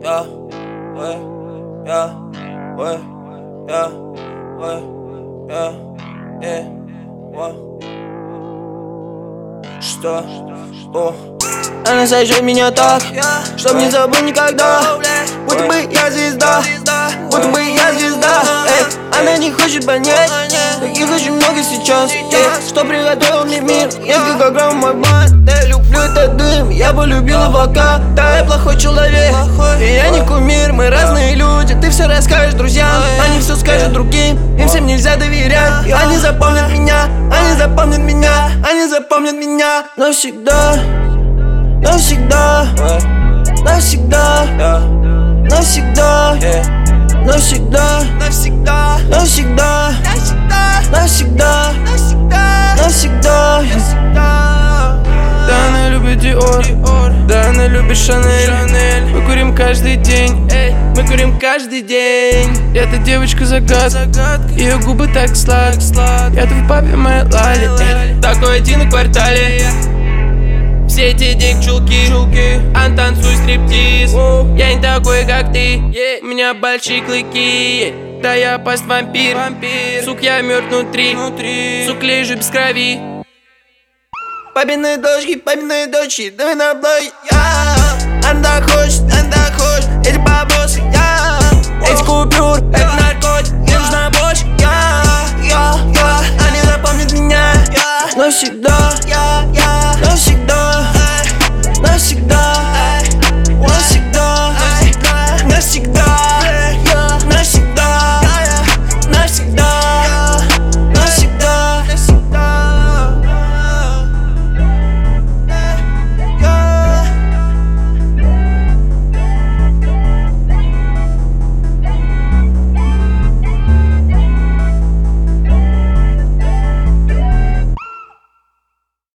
yeah, yeah, yeah, yeah, yeah, Что? О. Она сожжет меня так, чтоб не забыл никогда. Будто бы я звезда, будто бы я звезда. Она не хочет понять, таких очень много сейчас. Что приготовил мне мир, несколько грамм мой бан. Да, я люблю этот дым, я полюбила пока. Да, я плохой человек, и я не кумир. Мы разные люди, ты все расскажешь друзьям, они все скажут другим, им всем нельзя доверять. И они запомнят меня, они запомнят меня, они запомнят меня навсегда. Навсегда, навсегда, навсегда, навсегда, навсегда, навсегда, навсегда, навсегда, навсегда. Да, она любит Диор, да, она любит Шанель. Мы курим каждый день, мы курим каждый день. Эта девочка загадка, ее губы так сладкие. Я в папе моей лали, такой один в квартале. Все эти девчулки, а танцуй стриптиз. Я не такой, как ты, у меня большие клыки. Да, я пост-вампир, сук, я мертв внутри. Сук, лежу без крови. Папины дочки, давай на блой. Она хочет,